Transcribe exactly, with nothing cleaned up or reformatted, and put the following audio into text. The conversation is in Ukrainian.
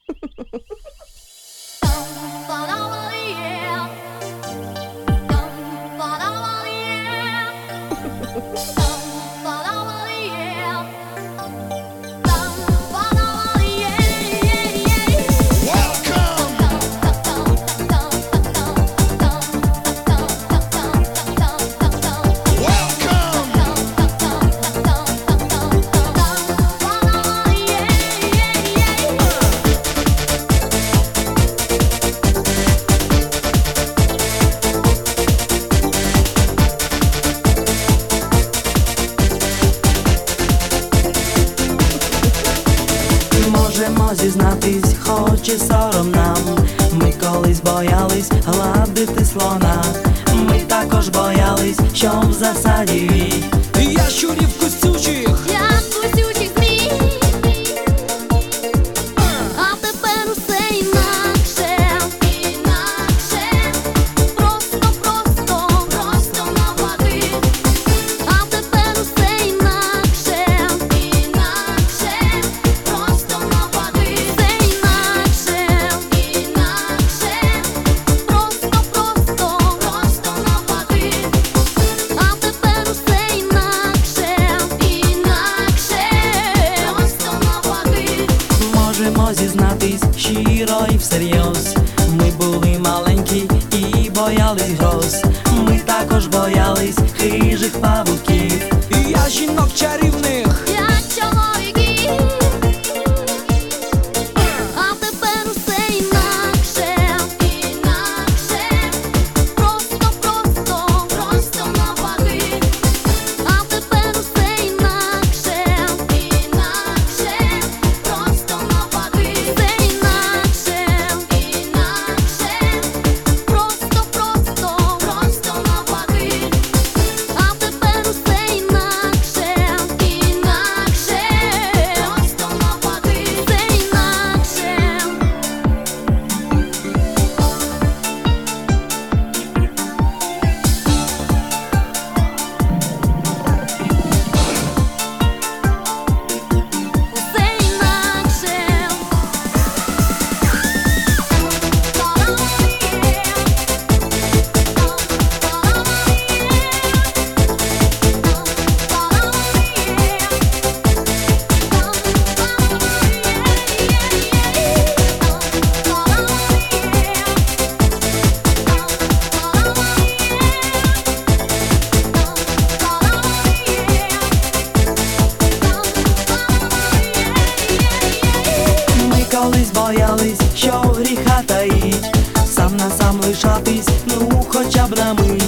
Можемо зізнатись, хоч і сором нам. Ми колись боялись гладити слона. Ми також боялись, що в засаді я щурів кусючих, я кусючих змій. А тепер усе інакше, інакше. Просто, просто, просто навпаки. А тепер усе інакше, інакше. Просто навпаки. Все інакше, інакше. Просто, просто, просто навпаки. А тепер усе інакше, інакше. Просто навпаки. можемо зізнатись щиро і всерйоз. Ми були маленькі і боялись гроз. Ми також боялись хижих павуків. я жінок чарівних, Я чоловіків. А тепер усе інакше, інакше. Просто, просто, просто навпаки. А тепер усе інакше, інакше. Просто навпаки. Все інакше, інакше. Просто, просто, просто навпаки. А тепер усе інакше, інакше. Просто навпаки. Все інакше. Усе інакше. Ми колись боялись, що гріха таїть, сам на сам лишатись, ну хоча б на мить.